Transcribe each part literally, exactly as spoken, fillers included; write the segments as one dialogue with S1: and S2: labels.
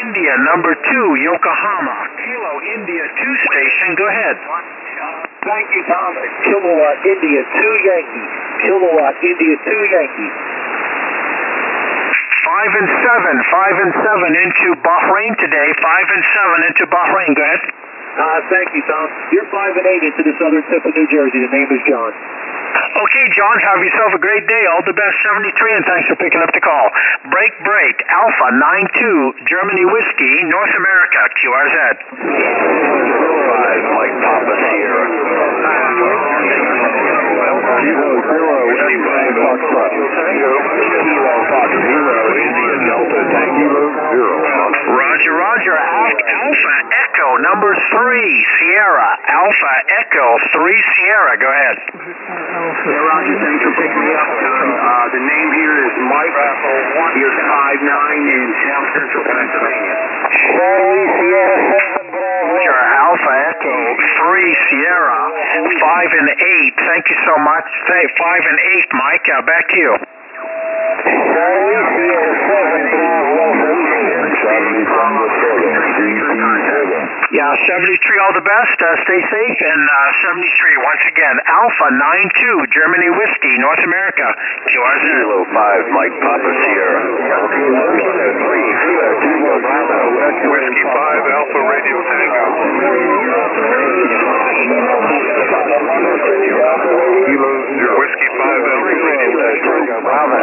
S1: India, number two, Yokohama. Kilo India two station, go ahead.
S2: Thank you, Tom. Kilowatt India two Yankee. Kilowatt India two Yankee.
S1: Five and seven, five and seven into Bahrain today. Five and seven into Bahrain, go ahead.
S2: Uh, thank you, Tom. You're five and eight into the southern tip of New Jersey. The name is John.
S1: Okay, John, have yourself a great day. All the best, seventy-three, and thanks for picking up the call. Break, break, Alpha nine two, Germany Whiskey, North America, Q R Z.
S3: Five, Mike Papa Sierra. Zero, zero, Whiskey five, Foxtrot. Kilo, Fox, zero, India Delta, Tango, zero.
S1: Roger, Roger, Alpha Echo, number three, Sierra. Alpha Echo, three, Sierra, go ahead.
S2: Yeah, Roger, thanks for picking me up. Uh, the name here is Mike. You're five nine in South Central Pennsylvania.
S1: Roger, Alpha Echo, three, Sierra, five and eight. Thank you so much. Say five and eight, Mike. Uh, back to you. Yeah, seventy-three, all the best. Uh, stay safe. And uh, seventy-three, once again, Alpha nine two, Germany Whiskey, North America, Q R Z.
S3: Kilo five, Mike Papa Sierra. Whiskey five, Alpha Radio Tango. Kilo zero. Whiskey five, Alpha Radio Tango. Bravo.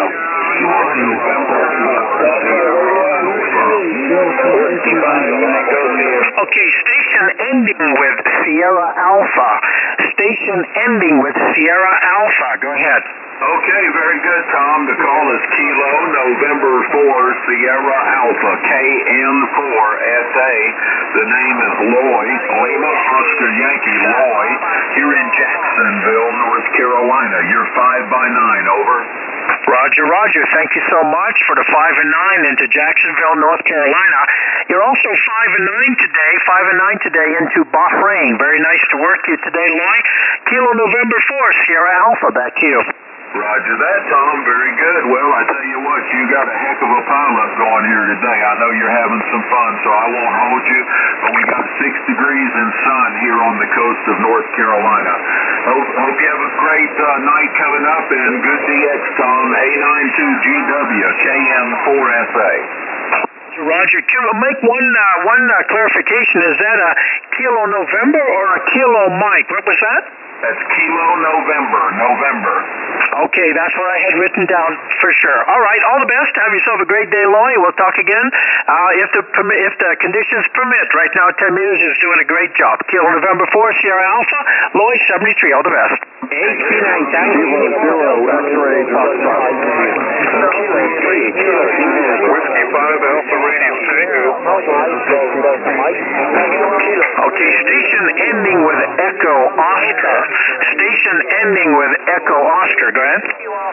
S1: Okay, station ending with Sierra Alpha. Station ending with Sierra Alpha. Go ahead.
S3: Okay, very good, Tom. The call is Kilo November four, Sierra Alpha, K N four S A. The name is Loy, Lima Oscar Yankee Loy, here in Jacksonville, North Carolina. You're five by nine, over.
S1: Roger, Roger. Thank you so much for the five and nine into Jacksonville, North Carolina. You're also five and nine today, five and nine today into Bahrain. Very nice to work you today, Loy. Kilo November four, Sierra Alpha. Back to you.
S3: Roger that, Tom. Very good. Well, I tell you what, you got a heck of a pileup going here today. I know you're having some fun, so I won't hold you, but we got six degrees and sun here on the coast of North Carolina. Hope, hope you have a great uh, night coming up, and good D X, Tom. A ninety-two G W, K M four S A.
S1: Roger, make one uh, one uh, clarification. Is that a Kilo November or a Kilo Mike? What was that?
S3: That's Kilo November, November.
S1: Okay, that's what I had written down for sure. All right, all the best. Have yourself a great day, Loy. We'll talk again uh, if the permi- if the conditions permit. Right now, ten meters is doing a great job. Kilo November four, Sierra Alpha, Loy seventy-three. All the best.
S2: H P nine Tango zero, X-ray,
S3: Whiskey five, Alpha Radio Tango.
S1: Okay, station ending with Echo Oscar. Station ending with Echo Oscar. Go ahead.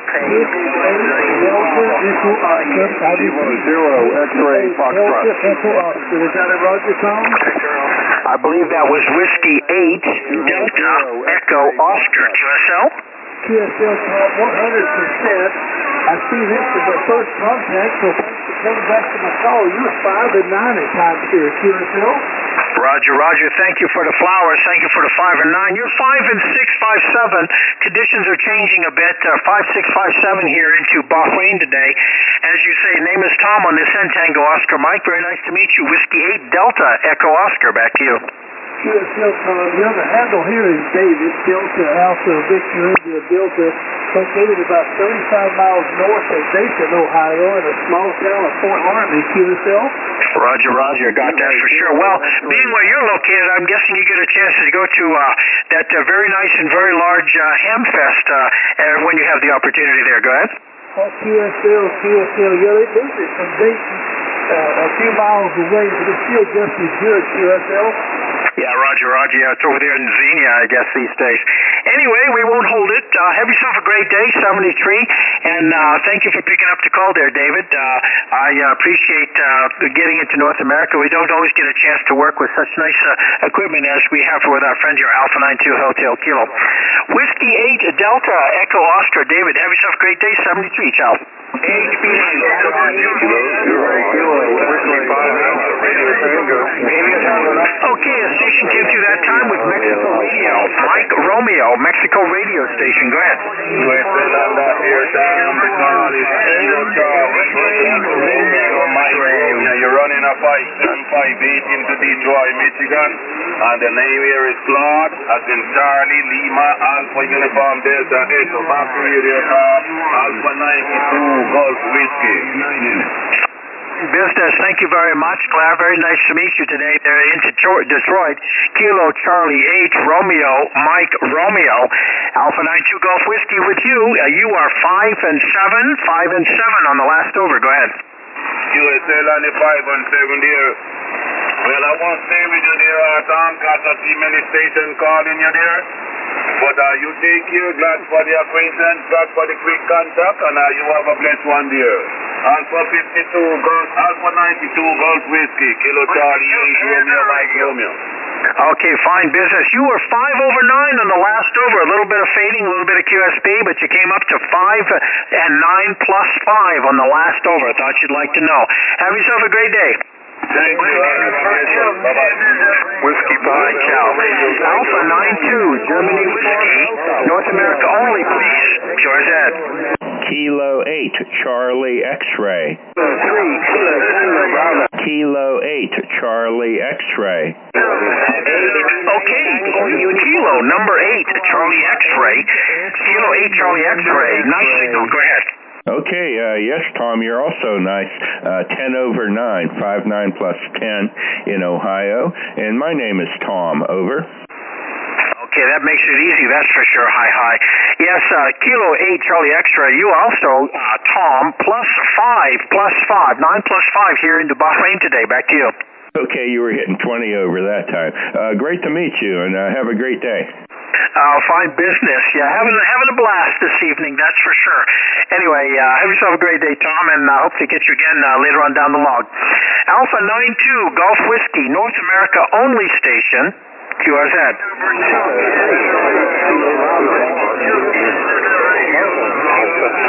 S3: Zero, X-ray, Foxtrot.
S2: Is that a Roger, Tom?
S1: I believe that was Whiskey eight, Delta, Echo Oscar. Q S L?
S2: Q S L, Tom, one hundred percent. I see this as our first contact, so thanks for coming back to my call. You were five and nine at times here, Q S L.
S1: Roger, Roger. Thank you for the flowers. Thank you for the five and nine. You're five and six, five seven. Conditions are changing a bit. Uh, five six, five seven here into Bahrain today. As you say, name is Tom on this end. Tango Oscar Mike. Very nice to meet you. Whiskey eight Delta Echo Oscar. Back to you.
S2: Q S L, Tom. The other handle here is David Delta Alpha Victor India Delta, located about thirty-five miles north of Dayton, Ohio, in a small town of Fort Laramie. Q S L.
S1: Roger, Roger. Got that for sure. Well, being where you're located, I'm guessing you get a chance to go to uh, that uh, very nice and very large uh, ham fest uh, uh, when you have the opportunity there. Go ahead.
S2: Oh, Q S L, Q S L. Yeah, they moved it from Dayton uh, a few miles away, but it's still just as good, Q S L.
S1: Yeah, Roger, Roger. Yeah, it's over there in Xenia, I guess, these days. Anyway, we won't hold it. Uh, have yourself a great day, seventy-three. And uh, thank you for picking up the call there, David. Uh, I uh, appreciate uh, getting into North America. We don't always get a chance to work with such nice uh, equipment as we have with our friend here, Alpha nine two Hotel Kilo. Whiskey eight Delta Echo Oscar. David, have yourself a great day, seventy-three. Ciao.
S3: H P nine Whiskey five, Alpha
S1: Okay, a station came through that time with Mexico Radio. Mike Romeo, Mexico Radio Station. Go ahead.
S3: You're running a five seven five eight into Detroit, Michigan. And the name here is Claude, as in Charlie, Lima, Alpha Uniform Delta Echo, back radio car, Alpha ninety-two, Gulf Whiskey.
S1: Business, thank you very much, Claire. Very nice to meet you today there in Detroit. Kilo Charlie H, Romeo, Mike Romeo, Alpha ninety-two Gulf Whiskey with you. Uh, you are five and seven, five and seven on the last over. Go ahead.
S3: U S L on the five and seven there. Well, I won't stay with you there, uh, Tom, because I see many stations calling you there. But uh, you take care, glad for the acquaintance, glad for the quick contact, and uh, you have a blessed one there. Alpha fifty-two, Gulf, Alpha ninety-two, Gulf Whiskey, Kilo Charlie, Romeo, Mike Romeo.
S1: Okay, fine business. You were five over nine on the last over. A little bit of fading, a little bit of Q S B, but you came up to five and nine plus five on the last over. I thought you'd like to know. Have yourself a great day.
S3: Thank you. Bye-bye.
S1: Whiskey Pie Chow. Alpha nine two, Germany Whiskey. North America only, please. Pure Z.
S4: Kilo eight, Charlie X-Ray.
S1: Three, Kilo, Kilo, Bravo.
S4: Kilo eight, Charlie X-Ray.
S1: Okay, Kilo number eight, Charlie X-Ray. Kilo eight, Charlie X-Ray. Nice signal. Go ahead.
S4: Okay, uh, yes, Tom, you're also nice. Uh, ten over nine, five nine plus ten in Ohio. And my name is Tom. Over.
S1: Okay, that makes it easy, that's for sure. Hi, hi. Yes, uh, Kilo eight, Charlie X-Ray. You also, uh, Tom, plus five, plus five, nine plus five here into Bahrain today. Back to you.
S4: Okay, you were hitting twenty over that time. Uh, great to meet you, and uh, have a great day.
S1: Uh, fine business. Yeah, having, having a blast this evening, that's for sure. Anyway, uh, have yourself a great day, Tom, and I uh, hope to get you again uh, later on down the log. Alpha nine two, Gulf Whiskey, North America only station, Q R Z.